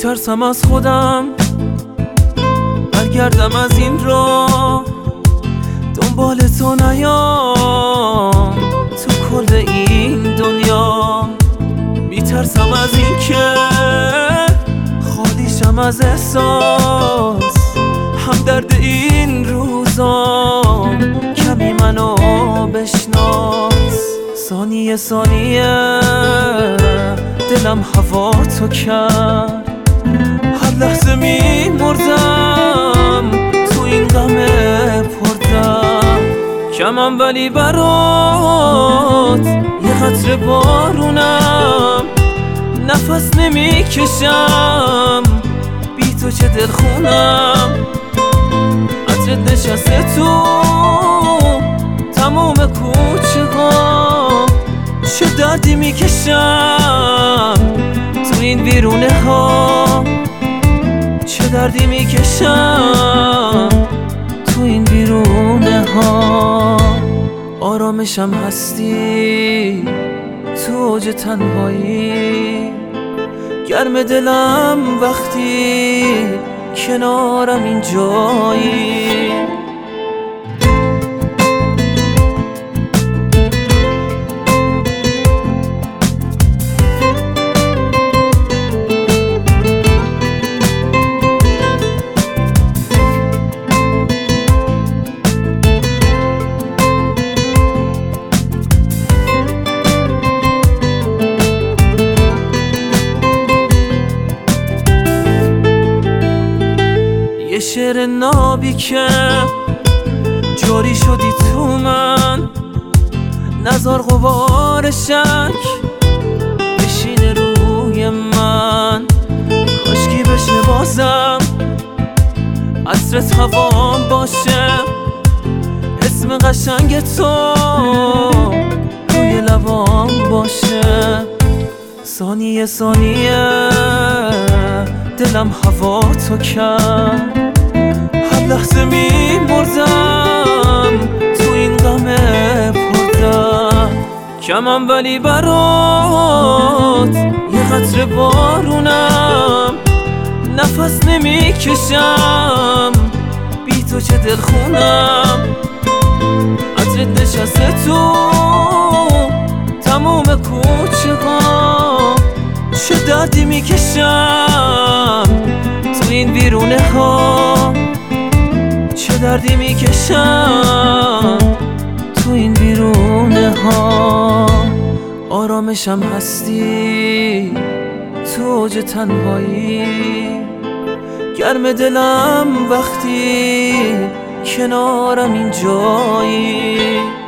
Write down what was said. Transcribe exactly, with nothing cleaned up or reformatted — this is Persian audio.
میترسم از خودم برگردم از این راه، دنبال تو نیام تو کل این دنیا. میترسم از این که خالیشم از احساس، هم درد این روزام کمی منو بشناس. ثانیه ثانیه دلم هوا تو کرد، هر لحظه می مردم تو این غم پردم. کمم ولی برات یه قطره بارونم، نفس نمی کشم بی تو چه دلخونم. عطرت نشسته تو تمام کوچه ها، چه دردی می کشم تو این ویرونه ها، چه دردی می کشم تو این ویرونه ها. آرامشم هستی تو اوج تنهایی، گرم دلم وقتی کنارم این جایی. یه شعر نابی که جاری شدی تو من، نزار غبار شک بشینه روی من. کاشکی بشه بازم عطرت هوام باشه، اسم قشنگ تو روی لبام باشه. ثانیه ثانیه دلم هوا تو کرد، هر لحظه می مردم تو این غم پردم. کمم ولی برات یه قطره بارونم، نفس نمی کشم بی تو چه دلخونم. عطرت نشسته تو تمام کوچه ها، چه دردی می کشم تو این ویرونه ها، چه دردی می کشم تو این ویرونه ها. آرامشم هستی تو اوج تنهایی، گرم دلم وقتی کنارم این جایی.